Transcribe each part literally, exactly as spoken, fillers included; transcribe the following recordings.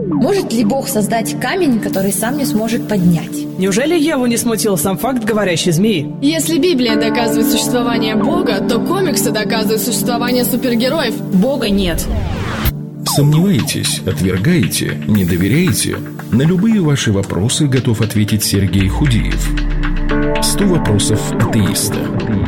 Может ли Бог создать камень, который сам не сможет поднять? Неужели Еву не смутил сам факт говорящей змеи? Если Библия доказывает существование Бога, то комиксы доказывают существование супергероев. Бога нет. Сомневаетесь, отвергаете, не доверяете? На любые ваши вопросы готов ответить Сергей Худиев. сто вопросов атеиста.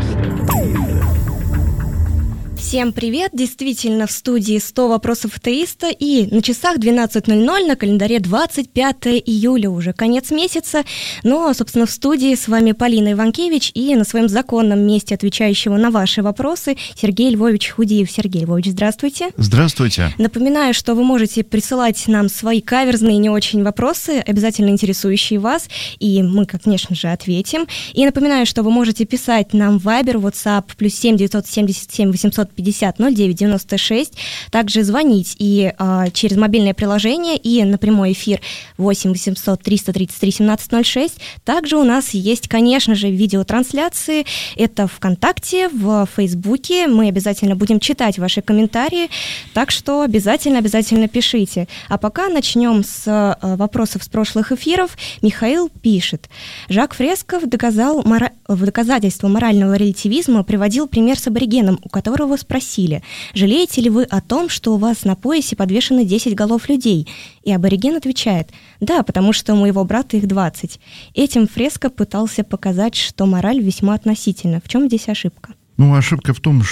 Всем привет! Действительно, в студии сто вопросов атеиста, и на часах двенадцать ноль ноль, на календаре двадцать пятое июля, уже конец месяца. Но, собственно, в студии с вами Полина Иванкевич и на своем законном месте отвечающего на ваши вопросы Сергей Львович Худиев. Сергей Львович, здравствуйте. Здравствуйте. Напоминаю, что вы можете присылать нам свои каверзные не очень вопросы, обязательно интересующие вас, и мы, конечно же, ответим. И напоминаю, что вы можете писать нам в Viber, WhatsApp, плюс семь девятьсот семьдесят семь восемьсот пятьдесят ноль девять девяносто шесть, также звонить и э, через мобильное приложение, и на прямой эфир восемь восемьсот триста тридцать три семнадцать ноль шесть. Также у нас есть, конечно же, видеотрансляции, это ВКонтакте, в Фейсбуке, мы обязательно будем читать ваши комментарии, так что обязательно-обязательно пишите. А пока начнем с э, вопросов с прошлых эфиров. Михаил пишет: Жак Фресков доказал мора... в доказательство морального релятивизма приводил пример с аборигеном, у которого спросили: жалеете ли вы о том, что у вас на поясе подвешены десять голов людей? И абориген отвечает: да, потому что у моего брата их двадцать. Этим Фреско пытался показать, что мораль весьма относительна. В чем здесь ошибка? Ну, ошибка в том,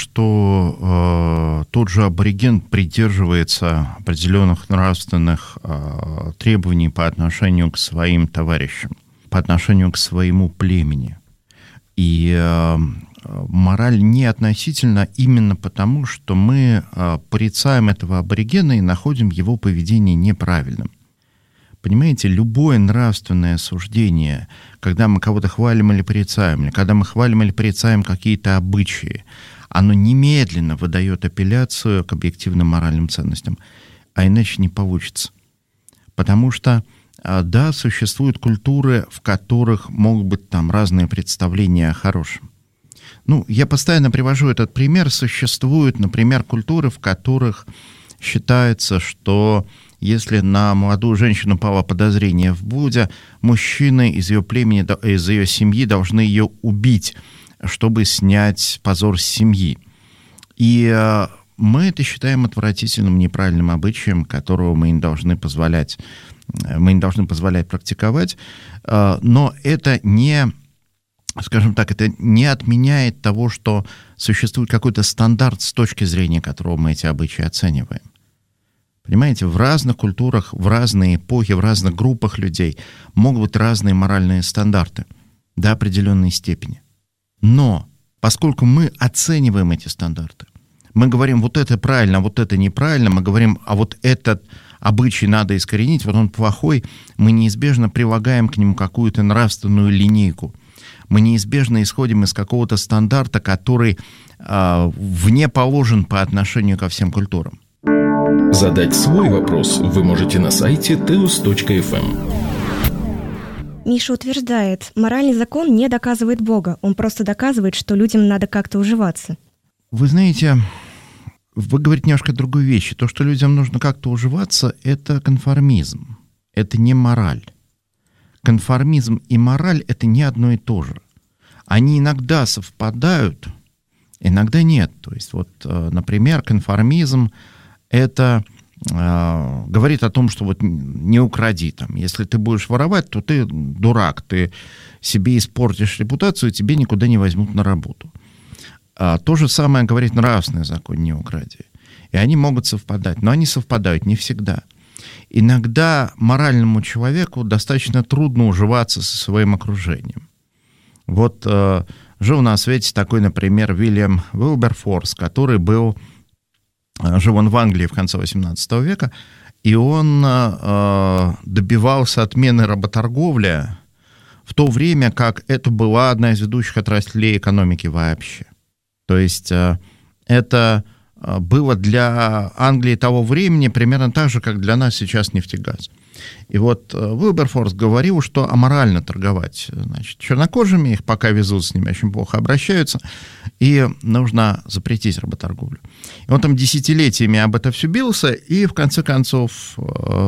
что э, тот же абориген придерживается определенных нравственных э, требований по отношению к своим товарищам, по отношению к своему племени. И э, мораль не относительна именно потому, что мы э, порицаем этого аборигена и находим его поведение неправильным. Понимаете, любое нравственное суждение, когда мы кого-то хвалим или порицаем, или когда мы хвалим или порицаем какие-то обычаи, оно немедленно выдает апелляцию к объективным моральным ценностям, а иначе не получится. Потому что, да, существуют культуры, в которых могут быть там разные представления о хорошем. Ну, я постоянно привожу этот пример. Существуют, например, культуры, в которых считается, что если на молодую женщину пало подозрение в блуде, мужчины из ее племени, из ее семьи должны ее убить, чтобы снять позор с семьи. И мы это считаем отвратительным, неправильным обычаем, которого мы не должны позволять, мы не должны позволять практиковать. Но это не, скажем так, это не отменяет того, что существует какой-то стандарт, с точки зрения которого мы эти обычаи оцениваем. Понимаете, в разных культурах, в разные эпохи, в разных группах людей могут быть разные моральные стандарты до определенной степени. Но поскольку мы оцениваем эти стандарты, мы говорим, вот это правильно, а вот это неправильно, мы говорим, а вот этот обычай надо искоренить, вот он плохой, мы неизбежно прилагаем к нему какую-то нравственную линейку. Мы неизбежно исходим из какого-то стандарта, который э, вне положен по отношению ко всем культурам. Задать свой вопрос вы можете на сайте теос точка эф эм. Миша утверждает, моральный закон не доказывает Бога, он просто доказывает, что людям надо как-то уживаться. Вы знаете, вы говорите немножко другой вещи. То, что людям нужно как-то уживаться, это конформизм, это не мораль. Конформизм и мораль — это не одно и то же. Они иногда совпадают, иногда нет. То есть, вот, например, конформизм — это э, говорит о том, что вот не укради. Там. Если ты будешь воровать, то ты дурак, ты себе испортишь репутацию, тебе никуда не возьмут на работу. А то же самое говорит нравственный закон «не укради». И они могут совпадать, но они совпадают не всегда. Иногда моральному человеку достаточно трудно уживаться со своим окружением. Вот э, жил на свете такой, например, Вильям Уилберфорс, который был, жил он в Англии в конце восемнадцатого века, и он э, добивался отмены работорговли в то время, как это была одна из ведущих отраслей экономики вообще. То есть э, это было для Англии того времени примерно так же, как для нас сейчас нефтегаз. И вот Уилберфорс говорил, что аморально торговать, значит, чернокожими, их пока везут, с ними очень плохо обращаются, и нужно запретить работорговлю. И он там десятилетиями об этом все бился, и в конце концов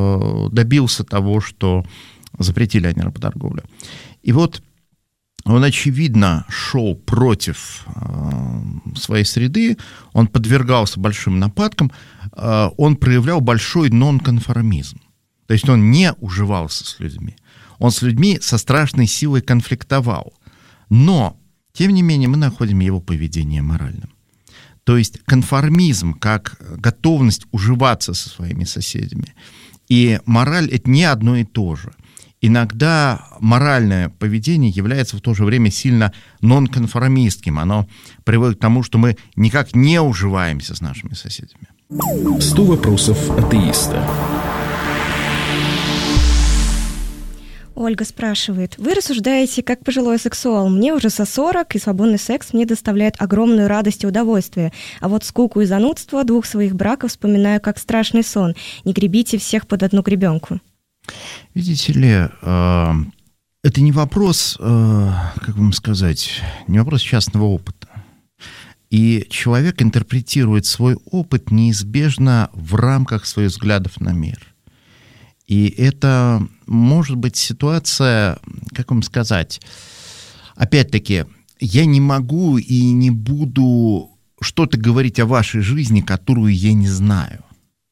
добился того, что запретили они работорговлю. И вот он, очевидно, шел против э, своей среды, он подвергался большим нападкам, э, он проявлял большой нонконформизм. То есть он не уживался с людьми. Он с людьми со страшной силой конфликтовал. Но, тем не менее, мы находим его поведение моральным. То есть конформизм, как готовность уживаться со своими соседями, и мораль — это не одно и то же. Иногда моральное поведение является в то же время сильно нонконформистским. Оно приводит к тому, что мы никак не уживаемся с нашими соседями. сто вопросов атеиста. Ольга спрашивает. Вы рассуждаете как пожилой сексуал. Мне уже за сорок, и свободный секс мне доставляет огромную радость и удовольствие. А вот скуку и занудство двух своих браков вспоминаю как страшный сон. Не гребите всех под одну гребенку. Видите ли, э, это не вопрос, э, как вам сказать, не вопрос частного опыта. И человек интерпретирует свой опыт неизбежно в рамках своих взглядов на мир. И это может быть ситуация, как вам сказать, опять-таки, я не могу и не буду что-то говорить о вашей жизни, которую я не знаю.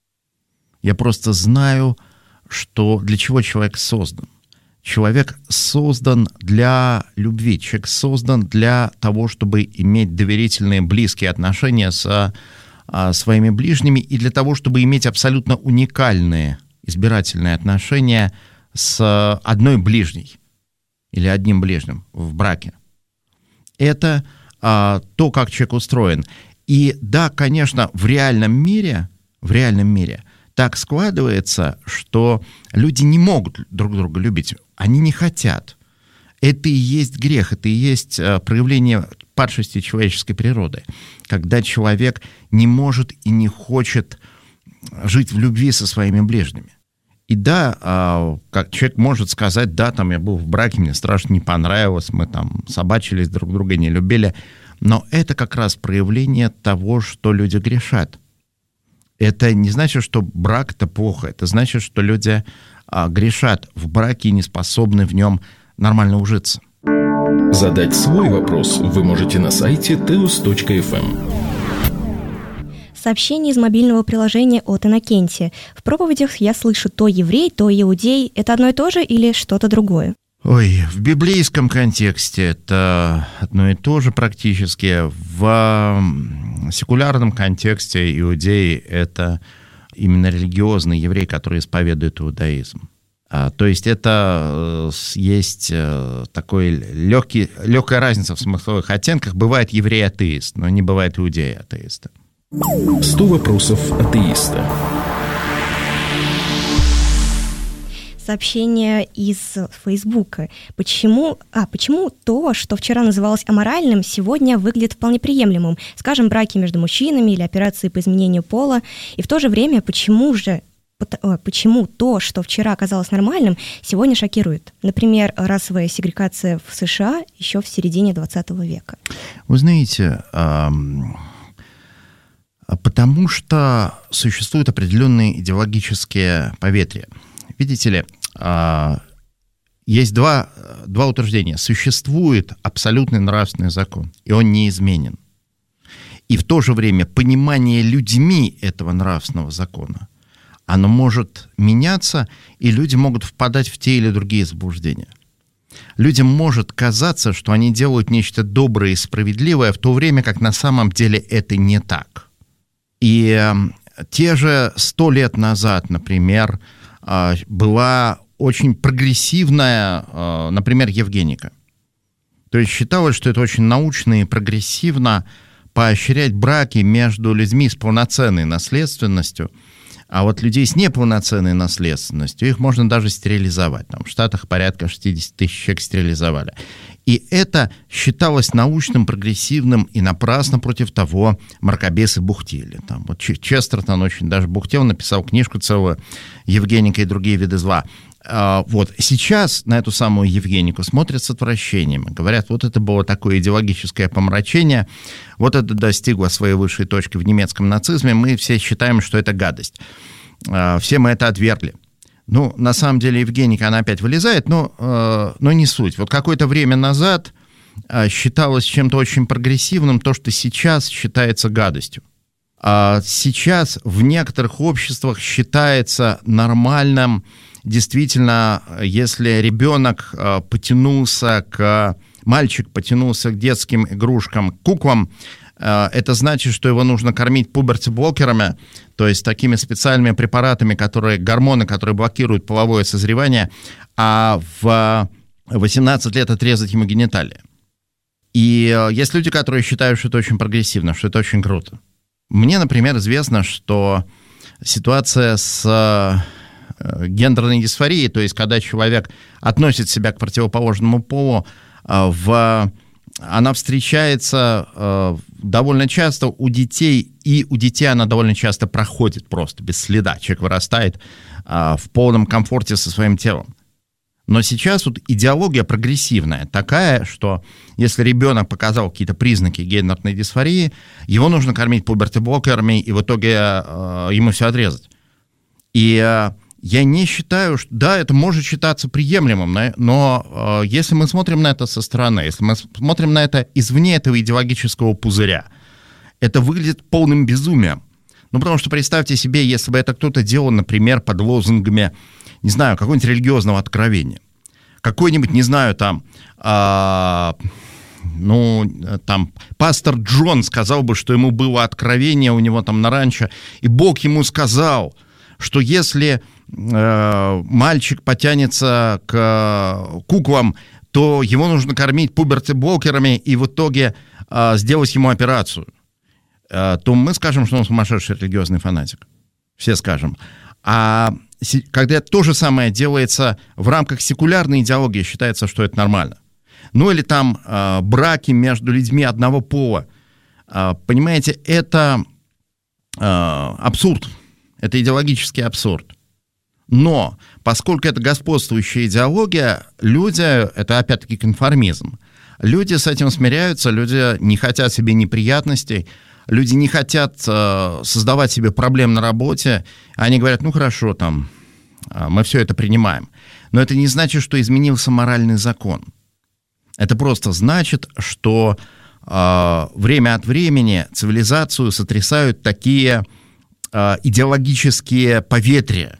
Я просто знаю, что для чего человек создан. Человек создан для любви, человек создан для того, чтобы иметь доверительные, близкие отношения со а, своими ближними и для того, чтобы иметь абсолютно уникальные избирательные отношения с одной ближней или одним ближним в браке. Это а, то, как человек устроен. И да, конечно, в реальном мире, в реальном мире так складывается, что люди не могут друг друга любить, они не хотят. Это и есть грех, это и есть проявление падшести человеческой природы, когда человек не может и не хочет жить в любви со своими ближними. И да, как человек может сказать, да, там я был в браке, мне страшно не понравилось, мы там собачились, друг друга не любили, но это как раз проявление того, что люди грешат. Это не значит, что брак — это плохо. Это значит, что люди а, грешат в браке и не способны в нем нормально ужиться. Задать свой вопрос вы можете на сайте теос точка эф эм. Сообщение из мобильного приложения от Иннокентия. В проповедях я слышу то еврей, то иудей. Это одно и то же или что-то другое? Ой, в библейском контексте это одно и то же практически. В секулярном контексте иудеи — это именно религиозный еврей, который исповедует иудаизм. А, то есть это есть такой легкий, легкая разница в смысловых оттенках. Бывает еврей-атеист, но не бывает иудея-атеиста. сто вопросов атеиста. Сообщение из Фейсбука. Почему, а, почему то, что вчера называлось аморальным, сегодня выглядит вполне приемлемым? Скажем, браки между мужчинами или операции по изменению пола. И в то же время, почему же почему то, что вчера оказалось нормальным, сегодня шокирует? Например, расовая сегрегация в США еще в середине двадцатого века. Вы знаете, потому что существуют определенные идеологические поветрия. Видите ли, есть два, два утверждения. Существует абсолютный нравственный закон, и он неизменен. И в то же время понимание людьми этого нравственного закона, оно может меняться, и люди могут впадать в те или другие заблуждения. Людям может казаться, что они делают нечто доброе и справедливое, в то время как на самом деле это не так. И те же сто лет назад, например, была очень прогрессивная, например, Евгеника. То есть считалось, что это очень научно и прогрессивно поощрять браки между людьми с полноценной наследственностью, а вот людей с неполноценной наследственностью, их можно даже стерилизовать. Там в Штатах порядка шестьдесят тысяч человек стерилизовали. И это считалось научным, прогрессивным, и напрасно против того мракобесы бухтели. Там, вот Честертон очень даже бухтел, написал книжку целую «Евгеника и другие виды зла». А, вот. Сейчас на эту самую Евгенику смотрят с отвращением. Говорят, вот это было такое идеологическое помрачение, вот это достигло своей высшей точки в немецком нацизме, мы все считаем, что это гадость. А, все мы это отвергли. Ну, на самом деле, Евгеника, она опять вылезает, но, э, но не суть. Вот какое-то время назад э, считалось чем-то очень прогрессивным то, что сейчас считается гадостью. А сейчас в некоторых обществах считается нормальным, действительно, если ребенок э, потянулся к... Мальчик потянулся к детским игрушкам, куклам, э, это значит, что его нужно кормить пуберти-блокерами, то есть такими специальными препаратами, которые, гормоны, которые блокируют половое созревание, а в восемнадцать лет отрезать ему гениталии. И э, есть люди, которые считают, что это очень прогрессивно, что это очень круто. Мне, например, известно, что ситуация с э, гендерной дисфорией, то есть когда человек относит себя к противоположному полу, э, в, она встречается э, довольно часто у детей, и у детей она довольно часто проходит просто без следа. Человек вырастает э, в полном комфорте со своим телом. Но сейчас вот идеология прогрессивная, такая, что если ребенок показал какие-то признаки гендерной дисфории, его нужно кормить пуберти-блокерами, и в итоге э, ему все отрезать. И э, я не считаю, что... Да, это может считаться приемлемым, но э, если мы смотрим на это со стороны, если мы смотрим на это извне этого идеологического пузыря, это выглядит полным безумием. Ну, потому что представьте себе, если бы это кто-то делал, например, под лозунгами, не знаю, какого-нибудь религиозного откровения. Какой-нибудь, не знаю, там, а, ну, там, пастор Джон сказал бы, что ему было откровение у него там на ранчо, и Бог ему сказал, что если э, мальчик потянется к куклам, то его нужно кормить пуберти-блокерами и в итоге э, сделать ему операцию, э, то мы скажем, что он сумасшедший религиозный фанатик. Все скажем. А когда то же самое делается в рамках секулярной идеологии, считается, что это нормально. Ну или там э, браки между людьми одного пола. Э, понимаете, это э, абсурд. Это идеологический абсурд. Но поскольку это господствующая идеология, люди, это опять-таки конформизм, люди с этим смиряются, люди не хотят себе неприятностей, люди не хотят э, создавать себе проблем на работе, они говорят, ну хорошо, там, э, мы все это принимаем. Но это не значит, что изменился моральный закон. Это просто значит, что э, время от времени цивилизацию сотрясают такие э, идеологические поветрия.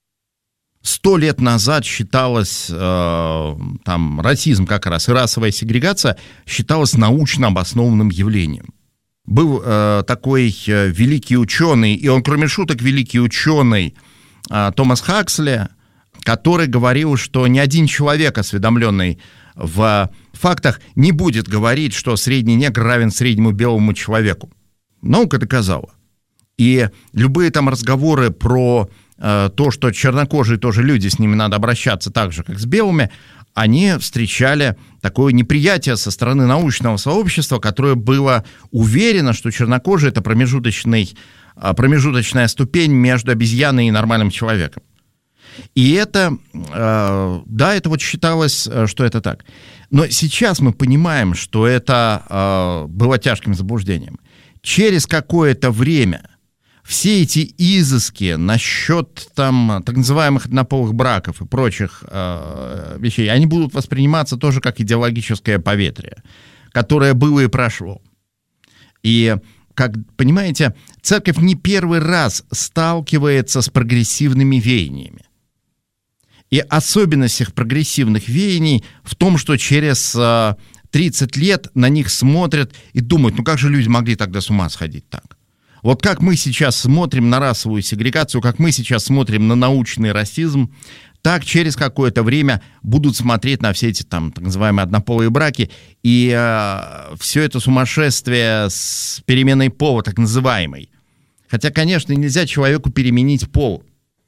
Сто лет назад считалось, э, там, расизм как раз и расовая сегрегация считалась научно обоснованным явлением. Был э, такой э, великий ученый, и он, кроме шуток, великий ученый э, Томас Хаксли, который говорил, что ни один человек, осведомленный в фактах, не будет говорить, что средний негр равен среднему белому человеку. Наука доказала. И любые там разговоры про э, то, что чернокожие тоже люди, с ними надо обращаться так же, как с белыми, они встречали такое неприятие со стороны научного сообщества, которое было уверено, что чернокожие — это промежуточный, промежуточная ступень между обезьяной и нормальным человеком. И это, да, это вот считалось, что это так. Но сейчас мы понимаем, что это было тяжким заблуждением. Через какое-то время все эти изыски насчет там, так называемых однополых браков и прочих э, вещей, они будут восприниматься тоже как идеологическое поветрие, которое было и прошло. И, как понимаете, церковь не первый раз сталкивается с прогрессивными веяниями. И особенность их прогрессивных веяний в том, что через э, тридцать лет на них смотрят и думают, ну как же люди могли тогда с ума сходить так? Вот как мы сейчас смотрим на расовую сегрегацию, как мы сейчас смотрим на научный расизм, так через какое-то время будут смотреть на все эти там так называемые однополые браки, и э, все это сумасшествие с переменой пола, так называемой. Хотя, конечно, нельзя человеку переменить пол.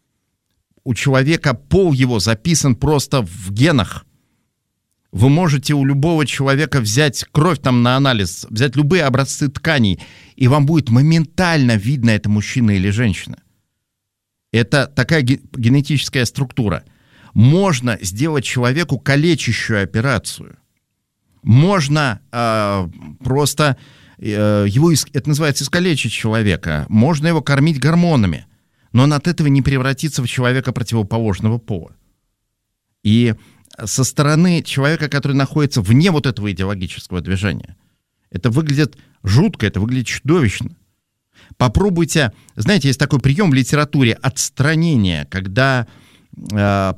У человека пол его записан просто в генах. Вы можете у любого человека взять кровь там на анализ, взять любые образцы тканей, и вам будет моментально видно, это мужчина или женщина. Это такая генетическая структура. Можно сделать человеку калечащую операцию. Можно э, просто э, его, это называется, искалечить человека. Можно его кормить гормонами. но он от этого не превратится в человека противоположного пола. И со стороны человека, который находится вне вот этого идеологического движения, это выглядит жутко, это выглядит чудовищно. Попробуйте, знаете, есть такой прием в литературе отстранения, когда э,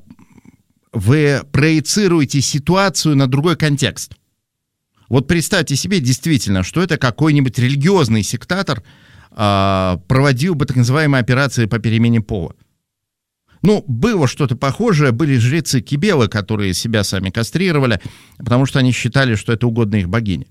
вы проецируете ситуацию на другой контекст. Вот представьте себе действительно, что это какой-нибудь религиозный сектатор э, проводил бы так называемые операции по перемене пола. Ну, было что-то похожее, были жрецы Кибелы, которые себя сами кастрировали, потому что они считали, что это угодно их богине.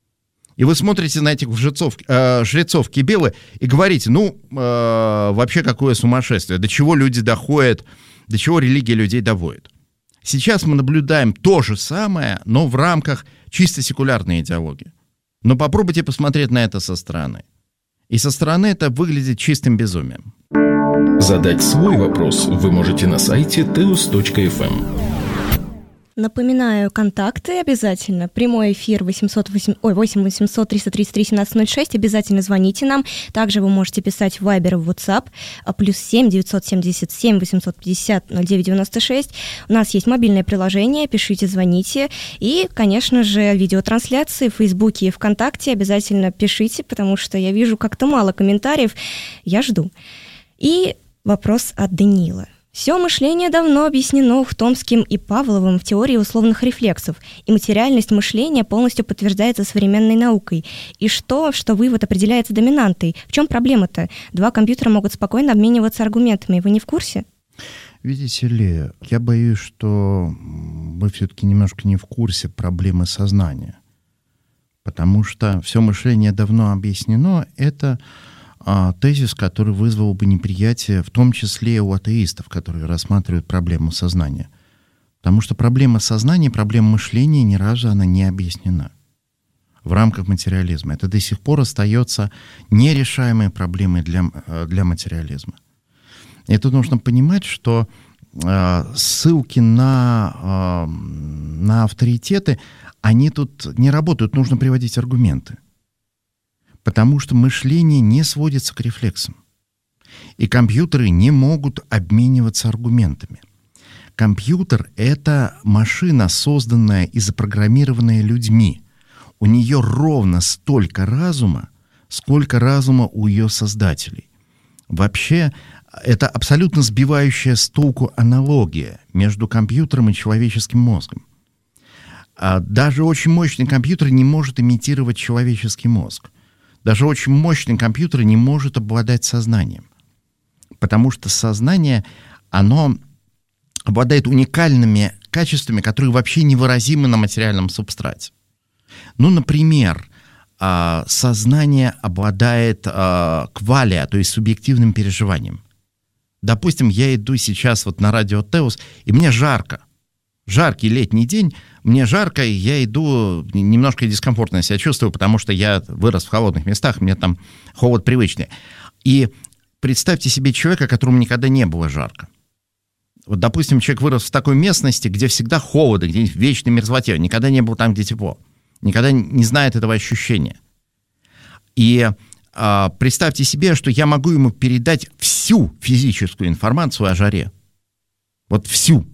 И вы смотрите на этих жрецов, э, жрецов Кибелы и говорите, ну, э, вообще какое сумасшествие, до чего люди доходят, до чего религия людей доводит. Сейчас мы наблюдаем то же самое, но в рамках чисто секулярной идеологии. Но попробуйте посмотреть на это со стороны. И со стороны это выглядит чистым безумием. Задать свой вопрос вы можете на сайте теос точка эф эм. Напоминаю, контакты обязательно. Прямой эфир восемьсот восемь, ой, восемь восемьсот триста тридцать три семнадцать ноль шесть. Обязательно звоните нам. Также вы можете писать в Viber, в WhatsApp. Плюс семь девятьсот семьдесят семь восемьсот пятьдесят ноль девять девяносто шесть. У нас есть мобильное приложение. Пишите, звоните. И, конечно же, видеотрансляции в Фейсбуке и ВКонтакте. Обязательно пишите, потому что я вижу как-то мало комментариев. Я жду. И вопрос от Даниила. Все мышление давно объяснено Ухтомским и Павловым в теории условных рефлексов, и материальность мышления полностью подтверждается современной наукой. И что, что вывод определяется доминантой? В чем проблема-то? Два компьютера могут спокойно обмениваться аргументами. Вы не в курсе? Видите ли, я боюсь, что вы все-таки немножко не в курсе проблемы сознания. Потому что все мышление давно объяснено, это а, тезис, который вызвал бы неприятие, в том числе у атеистов, которые рассматривают проблему сознания. Потому что проблема сознания, проблема мышления ни разу она не объяснена в рамках материализма. Это до сих пор остается нерешаемой проблемой для, для материализма. И тут нужно понимать, что э, ссылки на, э, на авторитеты, они тут не работают, нужно приводить аргументы. Потому что мышление не сводится к рефлексам. И компьютеры не могут обмениваться аргументами. Компьютер — это машина, созданная и запрограммированная людьми. У нее ровно столько разума, сколько разума у ее создателей. Вообще, это абсолютно сбивающая с толку аналогия между компьютером и человеческим мозгом. А даже очень мощный компьютер не может имитировать человеческий мозг. Даже очень мощный компьютер не может обладать сознанием. Потому что сознание, оно обладает уникальными качествами, которые вообще невыразимы на материальном субстрате. Ну, например, сознание обладает квалия, то есть субъективным переживанием. Допустим, я иду сейчас вот на радио Теос, и мне жарко. Жаркий летний день, мне жарко, и я иду, немножко дискомфортно себя чувствую, потому что я вырос в холодных местах, мне там холод привычный. И представьте себе человека, которому никогда не было жарко. Вот, допустим, человек вырос в такой местности, где всегда холодно, где в вечной мерзлоте, никогда не был там, где тепло, никогда не знает этого ощущения. И а, представьте себе, что я могу ему передать всю физическую информацию о жаре. Вот всю.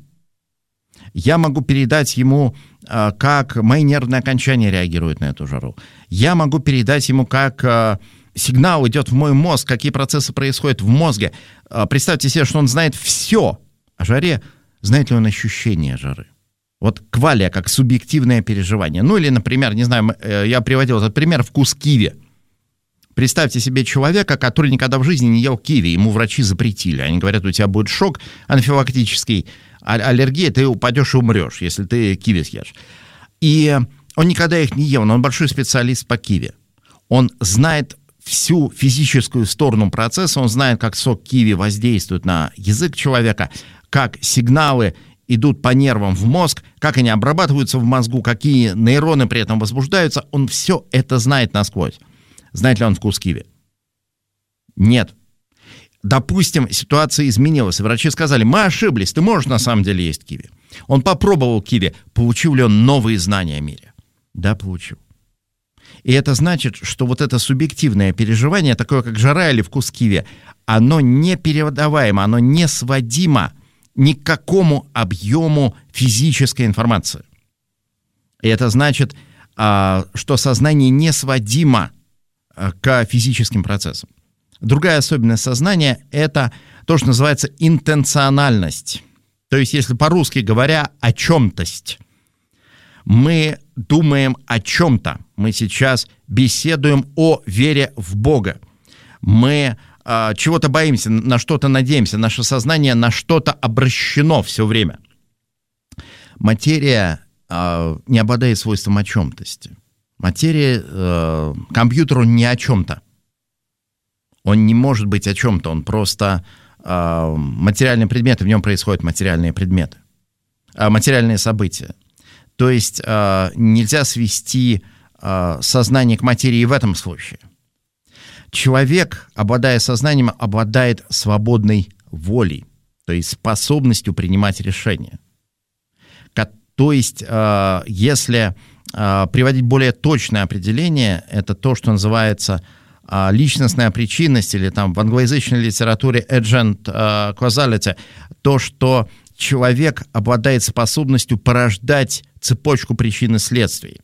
Я могу передать ему, а, как мои нервные окончания реагируют на эту жару. Я могу передать ему, как а, сигнал идет в мой мозг, какие процессы происходят в мозге. А, представьте себе, что он знает все о жаре. Знает ли он ощущение жары? Вот квалия, как субъективное переживание. Ну или, например, не знаю, я приводил этот пример, вкус киви. Представьте себе человека, который никогда в жизни не ел киви, ему врачи запретили. Они говорят, у тебя будет шок анафилактический, аллергия, ты упадешь и умрешь, если ты киви съешь. И он никогда их не ел, но он большой специалист по киви. Он знает всю физическую сторону процесса, он знает, как сок киви воздействует на язык человека, как сигналы идут по нервам в мозг, как они обрабатываются в мозгу, какие нейроны при этом возбуждаются. Он все это знает насквозь. Знает ли он вкус киви? Нет. Допустим, ситуация изменилась, и врачи сказали, мы ошиблись, ты можешь на самом деле есть киви. Он попробовал киви, получил ли он новые знания о мире? Да, получил. И это значит, что вот это субъективное переживание, такое как жара или вкус киви, оно непередаваемо, оно не сводимо ни к какому объему физической информации. И это значит, что сознание не сводимо к физическим процессам. Другая особенность сознания – это то, что называется интенциональность. То есть, если по-русски говоря, о чем-тость. Мы думаем о чем-то. Мы сейчас беседуем о вере в Бога. Мы э, чего-то боимся, на что-то надеемся. Наше сознание на что-то обращено все время. Материя э, не обладает свойством о чем-тости. Материя, э, компьютер, он не о чем-то. Он не может быть о чем-то. Он просто э, материальные предметы, в нем происходят материальные предметы, э, материальные события. То есть э, нельзя свести э, сознание к материи в этом случае. Человек, обладая сознанием, обладает свободной волей, то есть способностью принимать решения. Ко- то есть, э, если э, приводить более точное определение, это то, что называется э, личностная причинность, или там в англоязычной литературе agent э, causality, то, что человек обладает способностью порождать цепочку причин и следствий.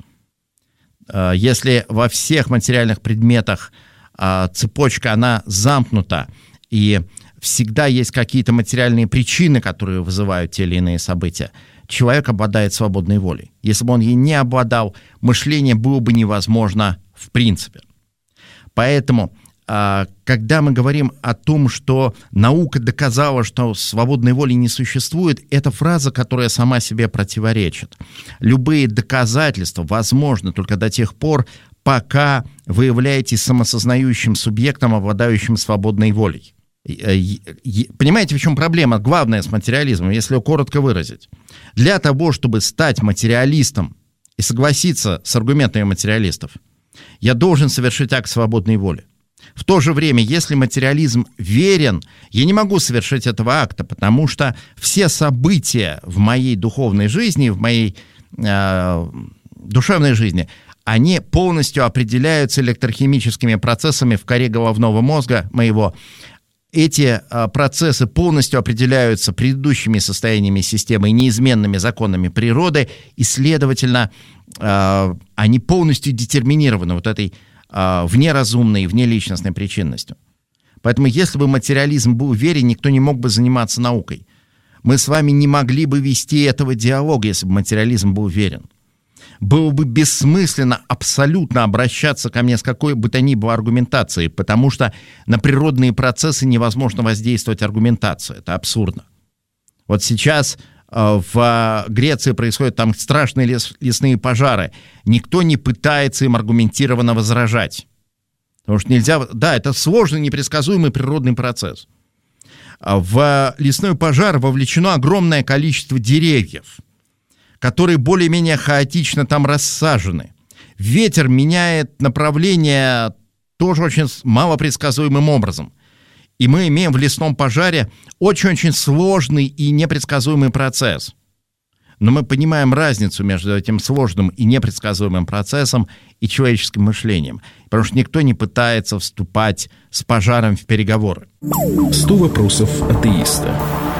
Если во всех материальных предметах цепочка, она замкнута, и всегда есть какие-то материальные причины, которые вызывают те или иные события, человек обладает свободной волей. Если бы он ей не обладал, мышление было бы невозможно в принципе. Поэтому когда мы говорим о том, что наука доказала, что свободной воли не существует, это фраза, которая сама себе противоречит. Любые доказательства возможны только до тех пор, пока вы являетесь самосознающим субъектом, обладающим свободной волей. Понимаете, в чем проблема? Главное с материализмом, если его коротко выразить. Для того, чтобы стать материалистом и согласиться с аргументами материалистов, я должен совершить акт свободной воли. В то же время, если материализм верен, я не могу совершить этого акта, потому что все события в моей духовной жизни, в моей э, душевной жизни, они полностью определяются электрохимическими процессами в коре головного мозга моего. Эти э, процессы полностью определяются предыдущими состояниями системы, неизменными законами природы, и, следовательно, э, они полностью детерминированы вот этой внеразумной, внеличностной причинностью. Поэтому если бы материализм был верен, никто не мог бы заниматься наукой. Мы с вами не могли бы вести этого диалога, если бы материализм был верен. Было бы бессмысленно абсолютно обращаться ко мне с какой бы то ни было аргументацией, потому что на природные процессы невозможно воздействовать аргументацией. Это абсурдно. Вот сейчас в Греции происходят там страшные лес, лесные пожары. Никто не пытается им аргументированно возражать. Потому что нельзя... Да, это сложный, непредсказуемый природный процесс. В лесной пожар вовлечено огромное количество деревьев, которые более-менее хаотично там рассажены. Ветер меняет направление тоже очень малопредсказуемым образом. И мы имеем в лесном пожаре очень-очень сложный и непредсказуемый процесс. Но мы понимаем разницу между этим сложным и непредсказуемым процессом и человеческим мышлением. Потому что никто не пытается вступать с пожаром в переговоры. сто вопросов атеиста.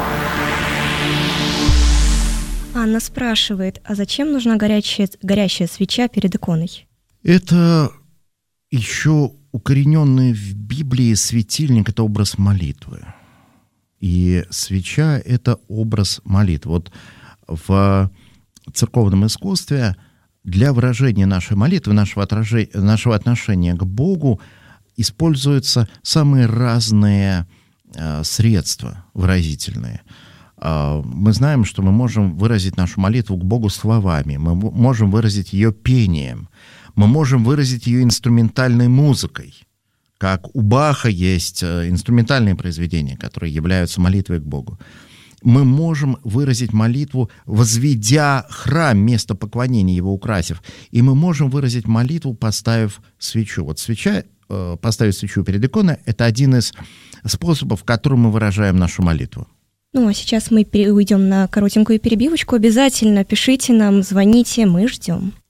Анна спрашивает, а зачем нужна горячая, горящая свеча перед иконой? Это еще укорененный в Библии светильник — это образ молитвы. И свеча — это образ молитвы. Вот в церковном искусстве для выражения нашей молитвы, нашего, отражения, нашего отношения к Богу используются самые разные э, средства выразительные. Э, мы знаем, что мы можем выразить нашу молитву к Богу словами, мы можем выразить ее пением, мы можем выразить ее инструментальной музыкой. Как у Баха есть инструментальные произведения, которые являются молитвой к Богу. Мы можем выразить молитву, возведя храм, место поклонения, его украсив. И мы можем выразить молитву, поставив свечу. Вот свеча, поставить свечу перед иконой — это один из способов, которым мы выражаем нашу молитву. Ну, а сейчас мы уйдем на коротенькую перебивочку. Обязательно пишите нам, звоните, мы ждем.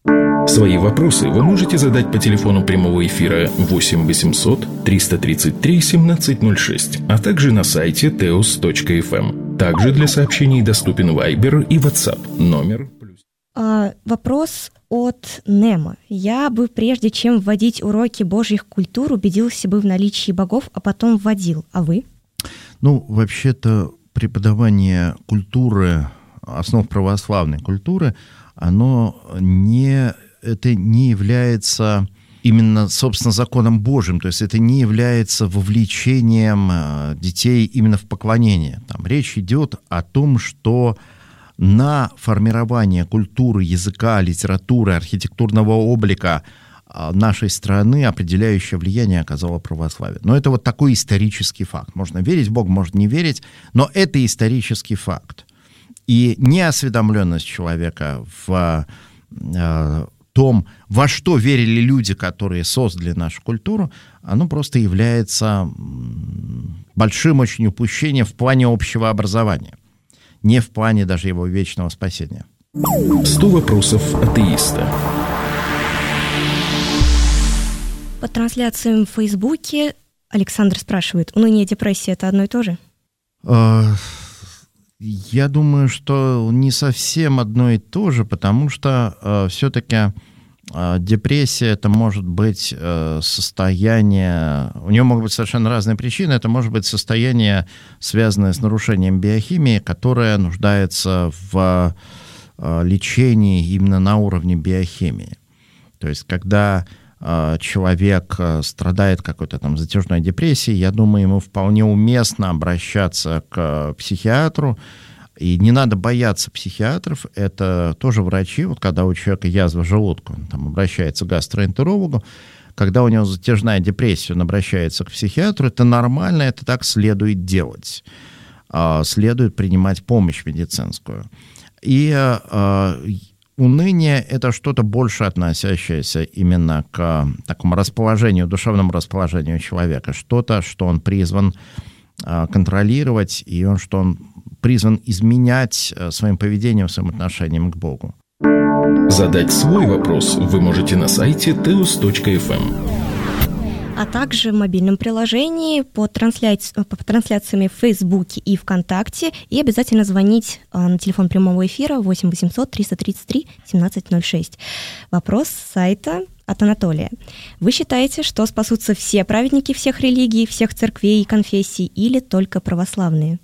Свои вопросы вы можете задать по телефону прямого эфира восемь восемьсот триста тридцать три семнадцать ноль шесть, а также на сайте теос точка эф эм. Также для сообщений доступен Viber и WhatsApp. Номер... А, вопрос от Немо. Я бы, прежде чем вводить уроки Божьих культур, убедился бы в наличии богов, а потом вводил. А вы? Ну, вообще-то преподавание культуры, основ православной культуры, оно не, это не является именно, собственно, законом Божьим, то есть это не является вовлечением детей именно в поклонение. Там речь идет о том, что на формирование культуры, языка, литературы, архитектурного облика нашей страны определяющее влияние оказало православие. Но это вот такой исторический факт. Можно верить в Бога, можно не верить, но это исторический факт. И неосведомленность человека в э, том, во что верили люди, которые создали нашу культуру, оно просто является большим очень упущением в плане общего образования, не в плане даже его вечного спасения. сто вопросов атеиста. По трансляциям в Фейсбуке Александр спрашивает, уныние и депрессия — это одно и то же? Я думаю, что не совсем одно и то же, потому что э, все-таки э, депрессия — это может быть э, состояние, у нее могут быть совершенно разные причины, это может быть состояние, связанное с нарушением биохимии, которое нуждается в э, лечении именно на уровне биохимии. То есть, когда э, человек э, страдает какой-то там затяжной депрессией, я думаю, ему вполне уместно обращаться к психиатру. И не надо бояться психиатров, это тоже врачи. Вот когда у человека язва желудка, он там обращается к гастроэнтерологу, когда у него затяжная депрессия, он обращается к психиатру, это нормально, это так следует делать. Следует принимать помощь медицинскую. И уныние — это что-то больше относящееся именно к такому расположению, душевному расположению человека, что-то, что он призван контролировать, и он, что он призван изменять своим поведением, своим отношением к Богу. Задать свой вопрос вы можете на сайте теос точка эф эм. А также в мобильном приложении по, трансляци... по трансляциями в Фейсбуке и ВКонтакте. И обязательно звонить на телефон прямого эфира восемь восемьсот триста тридцать три семнадцать ноль шесть. Вопрос с сайта от Анатолия. Вы считаете, что спасутся все праведники всех религий, всех церквей и конфессий, или только православные?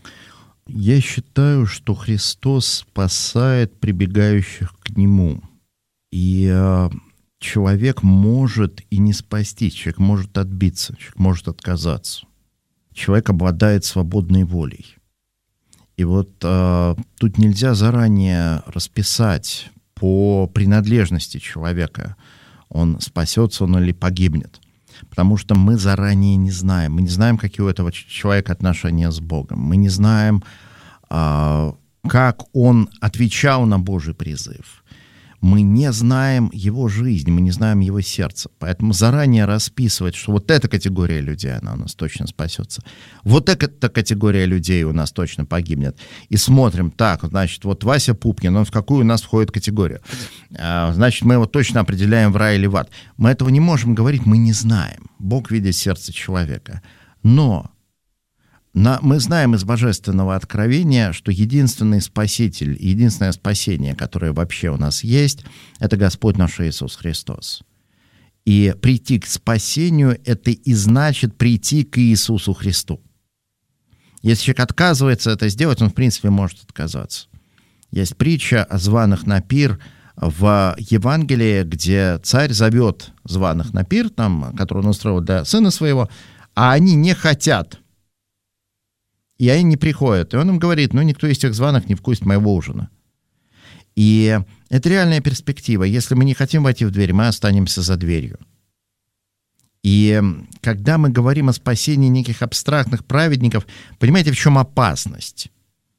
Я считаю, что Христос спасает прибегающих к Нему. И э, человек может и не спастись, человек может отбиться, человек может отказаться. Человек обладает свободной волей. И вот э, тут нельзя заранее расписать по принадлежности человека, он спасется он или погибнет. Потому что мы заранее не знаем. Мы не знаем, какие у этого человека отношения с Богом. Мы не знаем, как он отвечал на Божий призыв. Мы не знаем его жизнь, мы не знаем его сердце. Поэтому заранее расписывать, что вот эта категория людей, она у нас точно спасется. Вот эта категория людей у нас точно погибнет. И смотрим, так, значит, вот Вася Пупкин, он в какую у нас входит категорию? Значит, мы его точно определяем в рай или в ад. Мы этого не можем говорить, мы не знаем. Бог видит сердце человека. Но на, мы знаем из Божественного откровения, что единственный Спаситель, единственное спасение, которое вообще у нас есть, это Господь наш Иисус Христос. И прийти к спасению — это и значит прийти к Иисусу Христу. Если человек отказывается это сделать, он, в принципе, может отказаться. Есть притча о званых на пир в Евангелии, где царь зовет званых на пир, там, который он устроил для сына своего, а они не хотят. И они не приходят. И он им говорит, ну, никто из тех званых не вкусит моего ужина. И это реальная перспектива. Если мы не хотим войти в дверь, мы останемся за дверью. И когда мы говорим о спасении неких абстрактных праведников, понимаете, в чем опасность?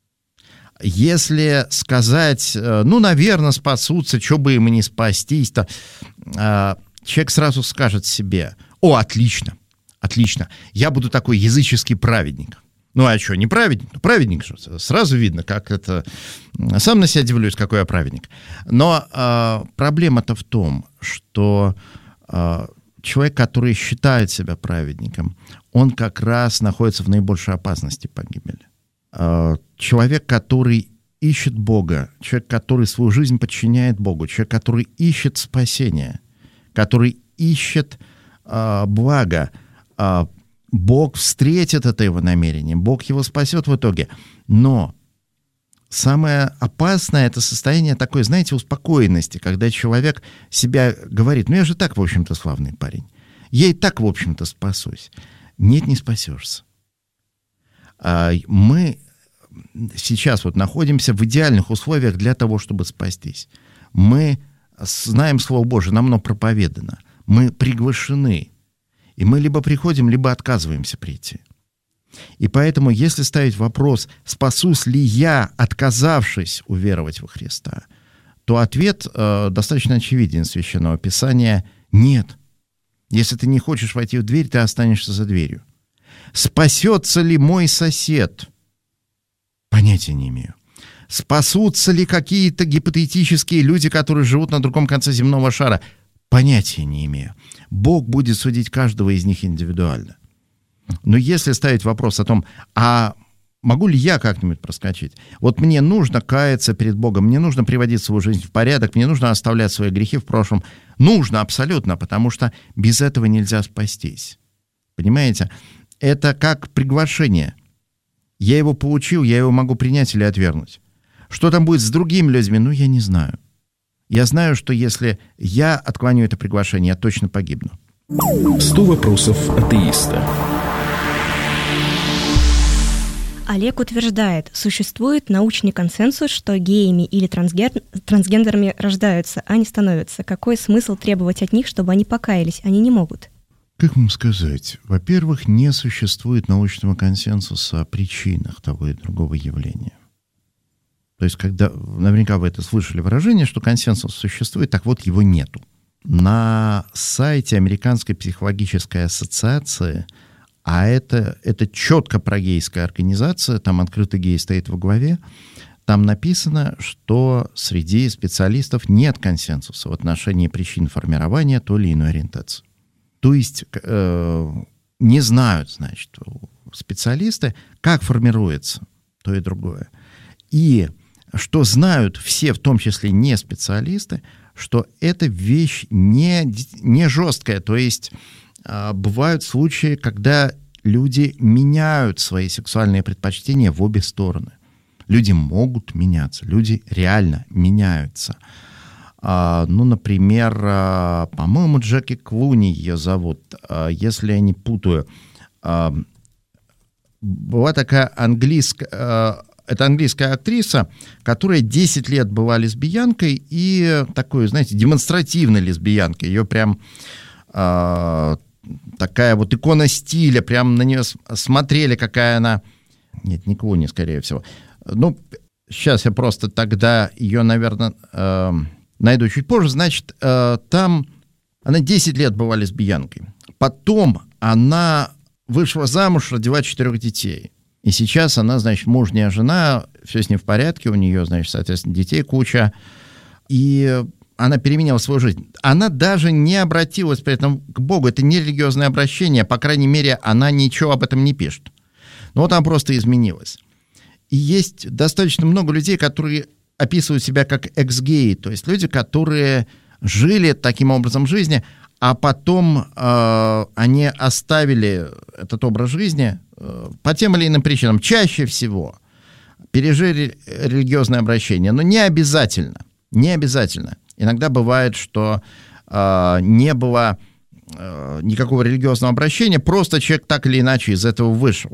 Если сказать, ну, наверное, спасутся, что бы им и не спастись-то, человек сразу скажет себе, о, отлично, отлично, я буду такой языческий праведник. Ну, а что, не праведник? Ну, праведник же, сразу видно, как это... Сам на себя удивлюсь, какой я праведник. Но э, проблема-то в том, что э, человек, который считает себя праведником, он как раз находится в наибольшей опасности погибели. Э, человек, который ищет Бога, человек, который свою жизнь подчиняет Богу, человек, который ищет спасения, который ищет э, блага, э, Бог встретит это его намерение, Бог его спасет в итоге. Но самое опасное — это состояние такой, знаете, успокоенности, когда человек себя говорит: ну я же так, в общем-то, славный парень, я и так, в общем-то, спасусь. Нет, не спасешься. Мы сейчас вот находимся в идеальных условиях для того, чтобы спастись. Мы знаем Слово Божие, нам оно проповедано, мы приглашены. И мы либо приходим, либо отказываемся прийти. И поэтому, если ставить вопрос, спасусь ли я, отказавшись уверовать во Христа, то ответ э, достаточно очевиден из Священного Писания — нет. Если ты не хочешь войти в дверь, ты останешься за дверью. Спасется ли мой сосед? Понятия не имею. Спасутся ли какие-то гипотетические люди, которые живут на другом конце земного шара? Понятия не имею. Бог будет судить каждого из них индивидуально. Но если ставить вопрос о том, а могу ли я как-нибудь проскочить? Вот мне нужно каяться перед Богом, мне нужно приводить свою жизнь в порядок, мне нужно оставлять свои грехи в прошлом. Нужно абсолютно, потому что без этого нельзя спастись. Понимаете? Это как приглашение. Я его получил, я его могу принять или отвергнуть. Что там будет с другими людьми, ну, я не знаю. Я знаю, что если я отклоню это приглашение, я точно погибну. сто вопросов атеиста. Олег утверждает, существует научный консенсус, что геями или трансгер... трансгендерами рождаются, а не становятся. Какой смысл требовать от них, чтобы они покаялись? Они не могут. Как вам сказать? Во-первых, не существует научного консенсуса о причинах того и другого явления. То есть, когда, наверняка вы это слышали выражение, что консенсус существует, так вот его нету. На сайте Американской психологической ассоциации, а это, это четко прогейская организация, там открытый гей стоит во главе, там написано, что среди специалистов нет консенсуса в отношении причин формирования той или иной ориентации. То есть э, не знают, значит, специалисты, как формируется то и другое. И что знают все, в том числе не специалисты, что эта вещь не, не жесткая. То есть э, бывают случаи, когда люди меняют свои сексуальные предпочтения в обе стороны. Люди могут меняться, люди реально меняются. Uh, ну, например, uh, по-моему, Джеки Клуни ее зовут, uh, если я не путаю. Uh, была такая английская, uh, это английская актриса, которая десять лет была лесбиянкой и такой, знаете, демонстративной лесбиянкой. Ее прям uh, такая вот икона стиля, прям на нее смотрели, какая она... Нет, не Клуни, скорее всего. Ну, сейчас я просто тогда ее, наверное... Uh, найду чуть позже, значит, э, там она десять лет была лесбиянкой. Потом она вышла замуж, родила четырех детей. И сейчас она, значит, мужняя жена, все с ней в порядке, у нее, значит, соответственно, детей куча. И она переменила свою жизнь. Она даже не обратилась при этом к Богу. Это не религиозное обращение, по крайней мере, она ничего об этом не пишет. Но вот она просто изменилась. И есть достаточно много людей, которые описывают себя как экс-геи, то есть люди, которые жили таким образом жизни, а потом э, они оставили этот образ жизни э, по тем или иным причинам. Чаще всего пережили религиозное обращение, но не обязательно. Не обязательно. Иногда бывает, что э, не было э, никакого религиозного обращения, просто человек так или иначе из этого вышел.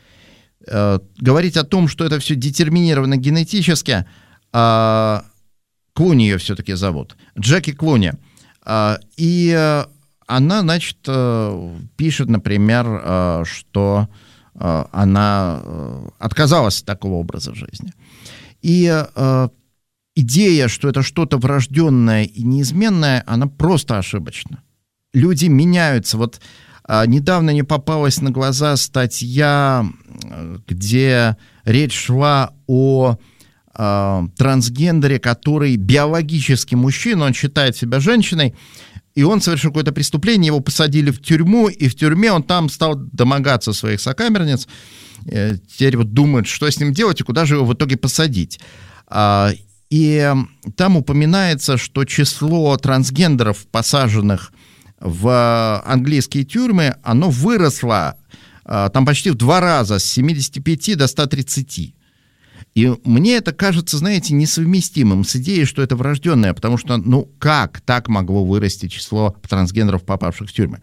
Э, говорить о том, что это все детерминировано генетически, Uh, Клуни ее все-таки зовут, Джеки Клуни. Uh, и uh, она, значит, uh, пишет, например, uh, что uh, она uh, отказалась от такого образа жизни. И uh, идея, что это что-то врожденное и неизменное, она просто ошибочна. Люди меняются. Вот Недавно мне попалась на глаза статья, где речь шла о э, трансгендере, который биологически мужчина, он считает себя женщиной, и он совершил какое-то преступление, его посадили в тюрьму, и в тюрьме он там стал домогаться своих сокамерниц. Теперь вот думают, что с ним делать и куда же его в итоге посадить. И там упоминается, что число трансгендеров, посаженных в английские тюрьмы, оно выросло там почти в два раза, с семидесяти пяти до ста тридцати. И мне это кажется, знаете, несовместимым с идеей, что это врожденное, потому что, ну, как так могло вырасти число трансгендеров, попавших в тюрьмы?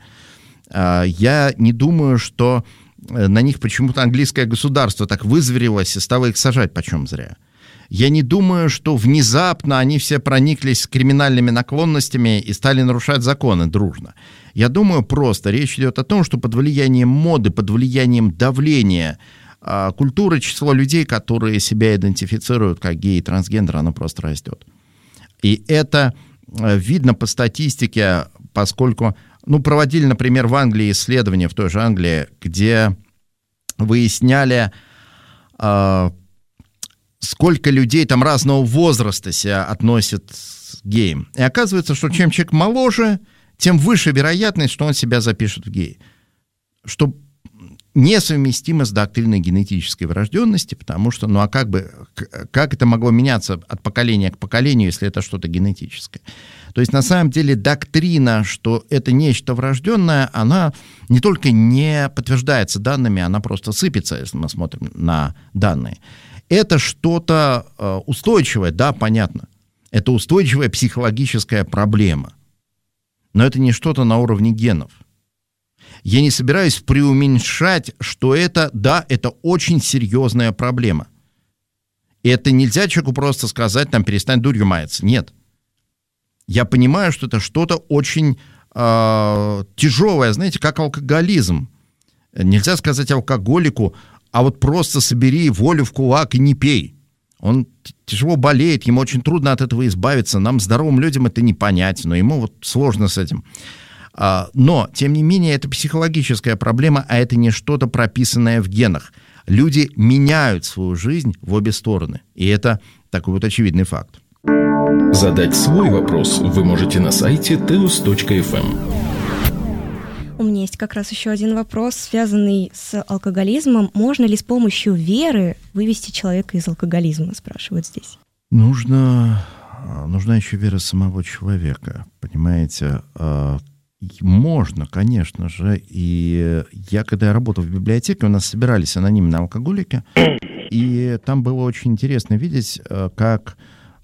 Я не думаю, что на них почему-то английское государство так вызверилось и стало их сажать почем зря. Я не думаю, что внезапно они все прониклись криминальными наклонностями и стали нарушать законы дружно. Я думаю, просто речь идет о том, что под влиянием моды, под влиянием давления э, культуры, число людей, которые себя идентифицируют как геи и трансгендеры, оно просто растет. И это э, видно по статистике, поскольку, ну, проводили, например, в Англии исследования, в той же Англии, где выясняли, э, сколько людей там разного возраста себя относят к геям. И оказывается, что чем человек моложе, тем выше вероятность, что он себя запишет в геи. Что несовместимо с доктриной генетической врожденности, потому что, ну а как бы, как это могло меняться от поколения к поколению, если это что-то генетическое? То есть, на самом деле, доктрина, что это нечто врожденное, она не только не подтверждается данными, она просто сыпется, если мы смотрим на данные. Это что-то э, устойчивое, да, понятно. Это устойчивая психологическая проблема. Но это не что-то на уровне генов. Я не собираюсь преуменьшать, что это, да, это очень серьезная проблема. И это нельзя человеку просто сказать, там, перестань дурью маяться. Нет. Я понимаю, что это что-то очень э, тяжелое, знаете, как алкоголизм. Нельзя сказать алкоголику, а вот просто собери волю в кулак и не пей. Он тяжело болеет, ему очень трудно от этого избавиться. Нам, здоровым людям, это не понять, но ему вот сложно с этим. Но, тем не менее, это психологическая проблема, а это не что-то прописанное в генах. Люди меняют свою жизнь в обе стороны, и это такой вот очевидный факт. Задать свой вопрос вы можете на сайте теос точка эф эм. У меня есть как раз еще один вопрос, связанный с алкоголизмом. Можно ли с помощью веры вывести человека из алкоголизма, спрашивают здесь. Нужно, нужна еще вера самого человека, понимаете. Можно, конечно же. И я, когда я работал в библиотеке, у нас собирались анонимные алкоголики, и там было очень интересно видеть, как...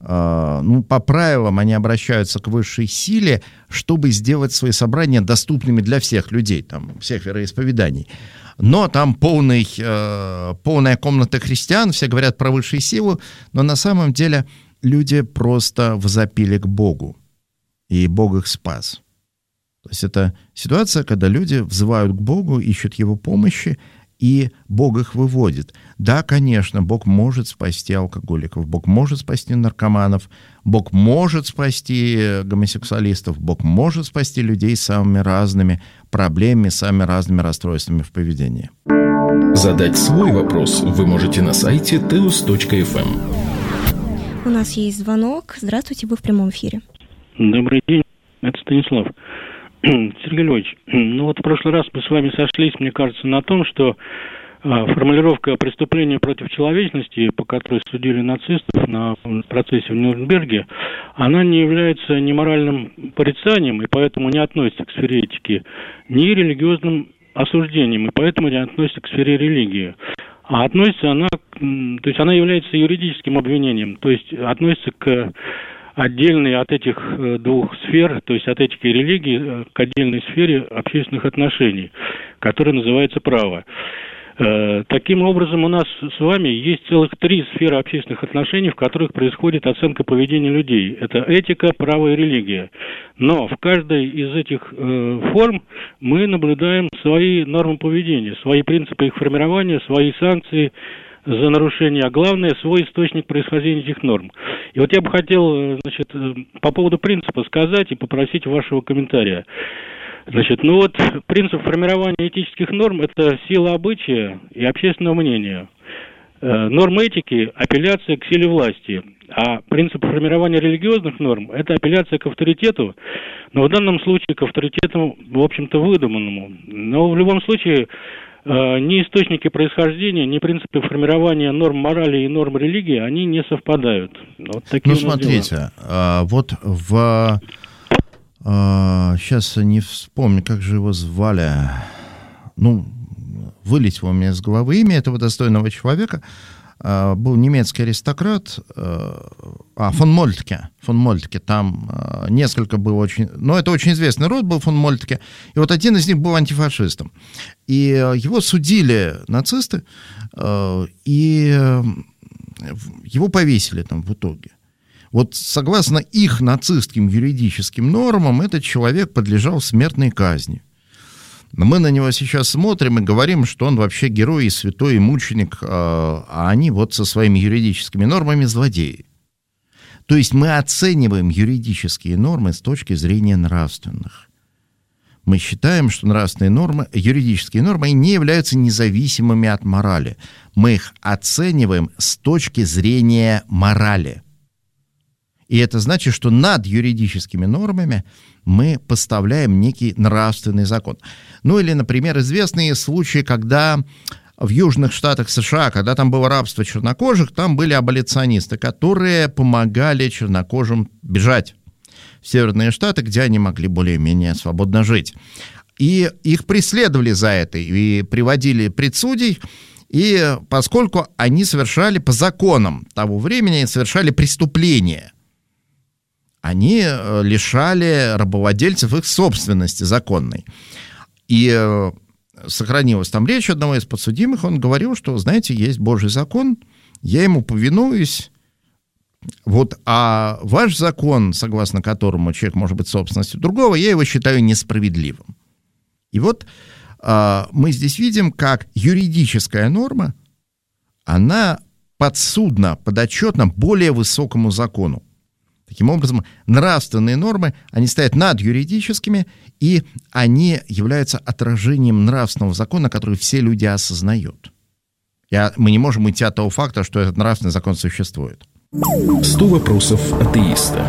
ну, по правилам они обращаются к высшей силе, чтобы сделать свои собрания доступными для всех людей, там, всех вероисповеданий. Но там полный, э, полная комната христиан, все говорят про высшую силу, но на самом деле люди просто возопили к Богу, и Бог их спас. То есть это ситуация, когда люди взывают к Богу, ищут Его помощи, и Бог их выводит. Да, конечно, Бог может спасти алкоголиков, Бог может спасти наркоманов, Бог может спасти гомосексуалистов, Бог может спасти людей с самыми разными проблемами, самыми разными расстройствами в поведении. Задать свой вопрос вы можете на сайте теос точка эф эм. У нас есть звонок. Здравствуйте, вы в прямом эфире. Добрый день, это Станислав. Сергей Львович, ну вот в прошлый раз мы с вами сошлись, мне кажется, на том, что а, формулировка преступления против человечности, по которой судили нацистов на процессе в Нюрнберге, она не является ни моральным порицанием, и поэтому не относится к сфере этики, ни религиозным осуждением, и поэтому не относится к сфере религии. А относится она, то есть она является юридическим обвинением, то есть относится к отдельной от этих двух сфер, то есть от этики и религии, к отдельной сфере общественных отношений, которая называется право. Таким образом, у нас с вами есть целых три сферы общественных отношений, в которых происходит оценка поведения людей. Это этика, право и религия. Но в каждой из этих форм мы наблюдаем свои нормы поведения, свои принципы их формирования, свои санкции за нарушение, а главное, свой источник происхождения этих норм. И вот я бы хотел, значит, по поводу принципа сказать и попросить вашего комментария. Значит, ну вот принцип формирования этических норм – это сила обычая и общественного мнения. Нормы этики – апелляция к силе власти, а принцип формирования религиозных норм – это апелляция к авторитету, но в данном случае к авторитету, в общем-то, выдуманному. Но в любом случае ни источники происхождения, ни принципы формирования норм морали и норм религии, они не совпадают. Вот такие ну, смотрите, а, вот в... А, сейчас не вспомню, как же его звали. Ну... Вылетело у меня из головы имя этого достойного человека. Uh, был немецкий аристократ, uh, а, фон Мольтке. Фон Мольтке, там uh, несколько было очень... Ну, это очень известный род был, фон Мольтке. И вот один из них был антифашистом. И uh, его судили нацисты, uh, и uh, его повесили там в итоге. Вот согласно их нацистским юридическим нормам, этот человек подлежал смертной казни. Мы на него сейчас смотрим и говорим, что он вообще герой и святой, и мученик, а они вот со своими юридическими нормами злодеи. То есть мы оцениваем юридические нормы с точки зрения нравственных. Мы считаем, что нравственные нормы, юридические нормы не являются независимыми от морали. Мы их оцениваем с точки зрения морали. И это значит, что над юридическими нормами мы поставляем некий нравственный закон. Ну или, например, известные случаи, когда в южных штатах США, когда там было рабство чернокожих, там были аболиционисты, которые помогали чернокожим бежать в северные штаты, где они могли более-менее свободно жить. И их преследовали за это и приводили пред судей, и поскольку они совершали по законам того времени, совершали преступления, они лишали рабовладельцев их собственности законной. И сохранилась там речь одного из подсудимых, он говорил, что, знаете, есть Божий закон, я ему повинуюсь, вот, а ваш закон, согласно которому человек может быть собственностью другого, я его считаю несправедливым. И вот а, мы здесь видим, как юридическая норма, она подсудна, подотчетна более высокому закону. Таким образом, нравственные нормы, они стоят над юридическими, и они являются отражением нравственного закона, который все люди осознают. И мы не можем уйти от того факта, что этот нравственный закон существует. сто вопросов атеиста.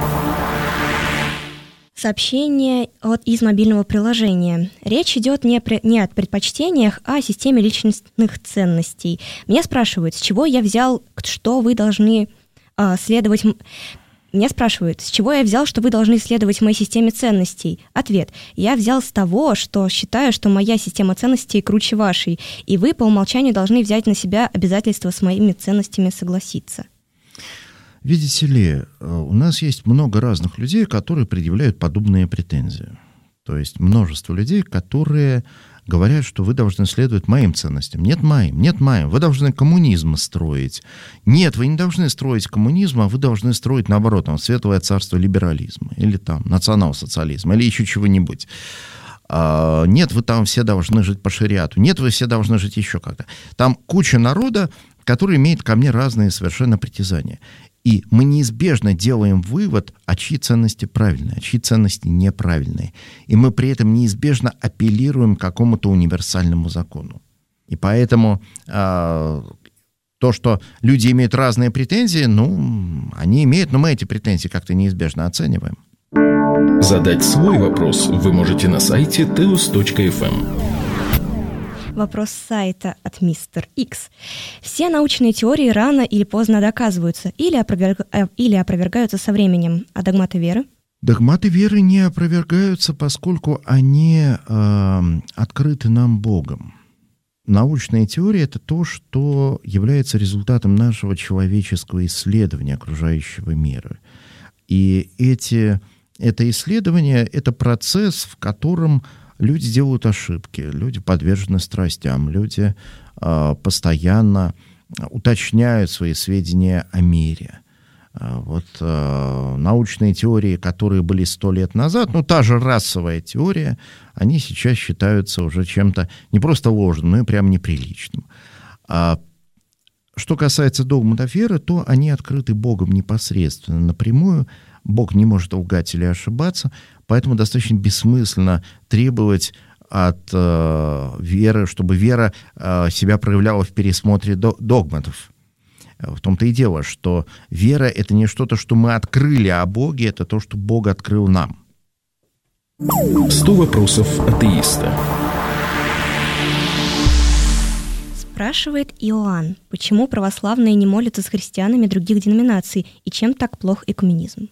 Сообщение от, из мобильного приложения. Речь идет не, при, не о предпочтениях, а о системе личностных ценностей. Меня спрашивают, с чего я взял, что вы должны э, следовать... Меня спрашивают, с чего я взял, что вы должны следовать моей системе ценностей? Ответ. Я взял с того, что считаю, что моя система ценностей круче вашей, и вы по умолчанию должны взять на себя обязательство с моими ценностями согласиться. Видите ли, у нас есть много разных людей, которые предъявляют подобные претензии. То есть множество людей, которые говорят, что вы должны следовать моим ценностям. Нет моим, нет моим. Вы должны коммунизм строить. Нет, вы не должны строить коммунизм, а вы должны строить, наоборот, там, светлое царство либерализма, или там национал-социализма, или еще чего-нибудь. А, нет, вы там все должны жить по шариату. Нет, вы все должны жить еще как-то. Там куча народа, который имеет ко мне разные совершенно притязания. И мы неизбежно делаем вывод, а чьи ценности правильные, а чьи ценности неправильные. И мы при этом неизбежно апеллируем к какому-то универсальному закону. И поэтому э, то, что люди имеют разные претензии, ну, они имеют, но мы эти претензии как-то неизбежно оцениваем. Задать свой вопрос вы можете на сайте теос точка эф эм. Вопрос сайта от мистер Икс. Все научные теории рано или поздно доказываются или, опроверг... или опровергаются со временем, а догматы веры? Догматы веры не опровергаются, поскольку они э, открыты нам Богом. Научные теории — это то, что является результатом нашего человеческого исследования окружающего мира. И эти, это исследование — это процесс, в котором люди делают ошибки, люди подвержены страстям, люди э, постоянно уточняют свои сведения о мире. Э, вот э, научные теории, которые были сто лет назад, ну, та же расовая теория, они сейчас считаются уже чем-то не просто ложным, но и прям неприличным. А что касается догматов веры, то они открыты Богом непосредственно, напрямую. Бог не может лгать или ошибаться, поэтому достаточно бессмысленно требовать от э, веры, чтобы вера э, себя проявляла в пересмотре до, догматов. В том-то и дело, что вера — это не что-то, что мы открыли о Боге, это то, что Бог открыл нам. сто вопросов атеиста. Спрашивает Иоанн, почему православные не молятся с христианами других деноминаций, и чем так плох экуменизм?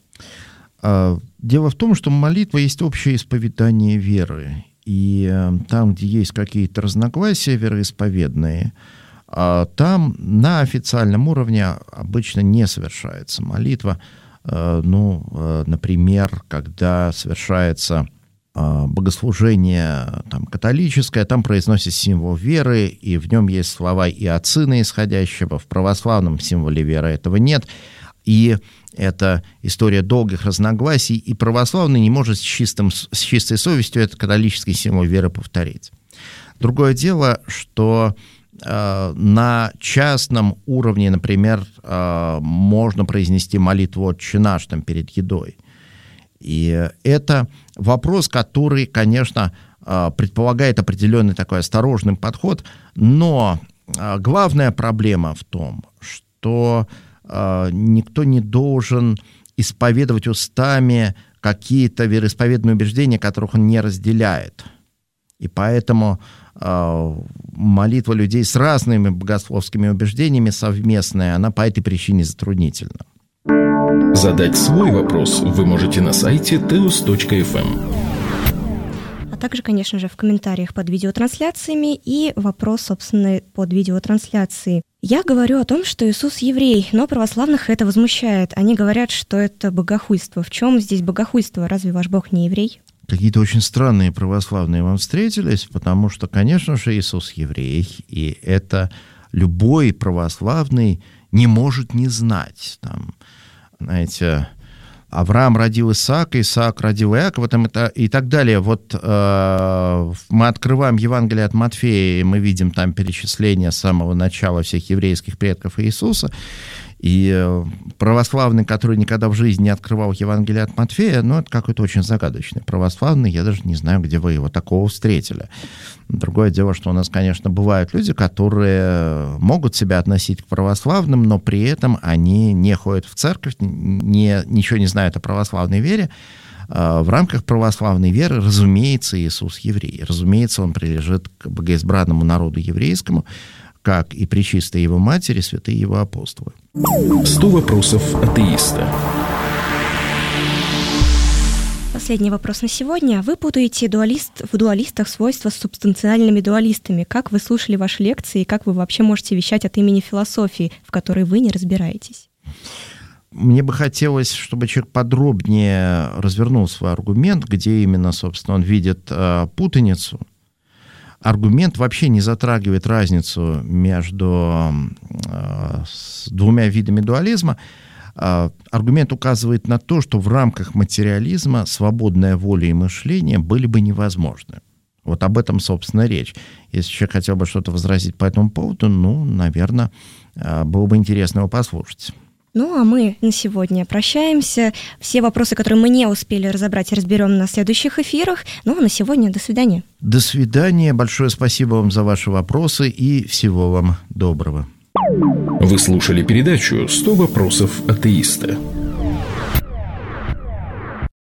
Дело в том, что молитва есть общее исповедание веры. И там, где есть какие-то разногласия вероисповедные, там на официальном уровне обычно не совершается молитва. Ну, например, когда совершается богослужение там, католическое, там произносится символ веры, и в нем есть слова и от Сына исходящего. В православном символе веры этого нет. И это история долгих разногласий, и православный не может с, чистым, с чистой совестью этот католический символ веры повторить. Другое дело, что э, на частном уровне, например, э, можно произнести молитву «Отче наш» там, перед едой. И это вопрос, который, конечно, э, предполагает определенный такой осторожный подход, но э, главная проблема в том, что никто не должен исповедовать устами какие-то вероисповедные убеждения, которых он не разделяет. И поэтому э, молитва людей с разными богословскими убеждениями совместная, она по этой причине затруднительна. Задать свой вопрос вы можете на сайте теос точка эф эм. А также, конечно же, в комментариях под видеотрансляциями и вопрос, собственно, под видеотрансляцией. Я говорю о том, что Иисус еврей, но православных это возмущает. Они говорят, что это богохульство. В чем здесь богохульство? Разве ваш Бог не еврей? Какие-то очень странные православные вам встретились, потому что, конечно же, Иисус еврей, и это любой православный не может не знать. Там, знаете, Авраам родил Исаака, Исаак родил Иакова, там, это, и так далее. Вот э, мы открываем Евангелие от Матфея, и мы видим там перечисление с самого начала всех еврейских предков Иисуса. И православный, который никогда в жизни не открывал Евангелие от Матфея, ну, это какой-то очень загадочный православный, я даже не знаю, где вы его такого встретили. Другое дело, что у нас, конечно, бывают люди, которые могут себя относить к православным, но при этом они не ходят в церковь, не, ничего не знают о православной вере. В рамках православной веры, разумеется, Иисус еврей. Разумеется, он принадлежит к богоизбранному народу еврейскому, как и пречистой его матери, святые его апостолы. сто вопросов атеиста. Последний вопрос на сегодня. Вы путаете дуалист, в дуалистах свойства с субстанциальными дуалистами. Как вы слушали ваши лекции и как вы вообще можете вещать от имени философии, в которой вы не разбираетесь? Мне бы хотелось, чтобы человек подробнее развернул свой аргумент, где именно, собственно, он видит э, путаницу. Аргумент вообще не затрагивает разницу между э, с двумя видами дуализма. Э, аргумент указывает на то, что в рамках материализма свободная воля и мышление были бы невозможны. Вот об этом, собственно, речь. Если человек хотел бы что-то возразить по этому поводу, ну, наверное, э, было бы интересно его послушать. Ну, а мы на сегодня прощаемся. Все вопросы, которые мы не успели разобрать, разберем на следующих эфирах. Ну, а на сегодня до свидания. До свидания. Большое спасибо вам за ваши вопросы и всего вам доброго. Вы слушали передачу «сто вопросов атеиста».